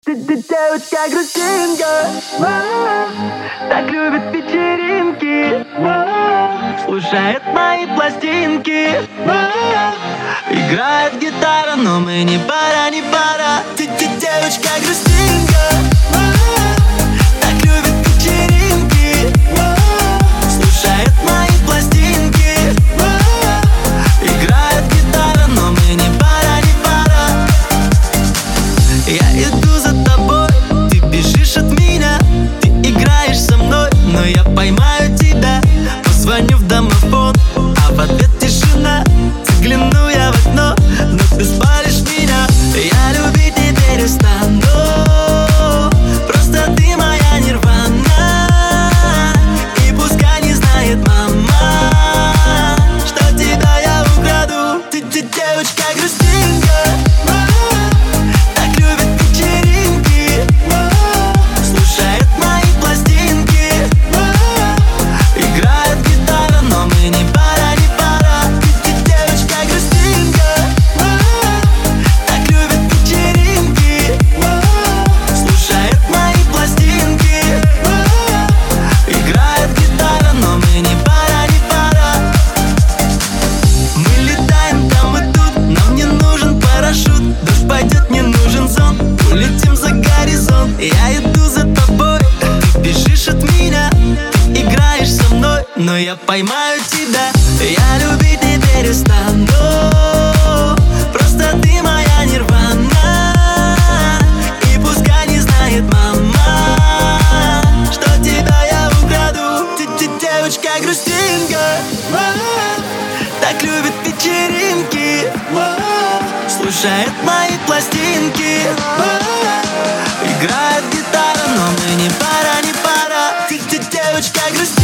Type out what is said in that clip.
Ты девочка грустинка, так любит вечеринки, слушает мои пластинки, играет гитара, но мы не пара, не пара. Ты девочка грустинка, так любит вечеринки, слушает мои пластинки, играет гитара, но мы не пара, не пара. Я иду за тобой, ты бежишь от меня, ты играешь со мной, но я поймаю тебя. Позвоню в домофон, а в ответ тишина. Загляну я в окно, но ты спалишь меня. Я любить не перестану, просто ты моя нирвана. И пускай не знает мама, что тебя я украду. Ты девочка грустинка, я иду за тобой, ты бежишь от меня, ты играешь со мной, но я поймаю тебя. Я любить не перестану, просто ты моя нирвана. И пускай не знает мама, что тебя я украду. Ты девочка грустинка, так любит вечеринки, слушает мои пластинки, играет гитара, но мы не пара, не пара. Ты девочка грустинка.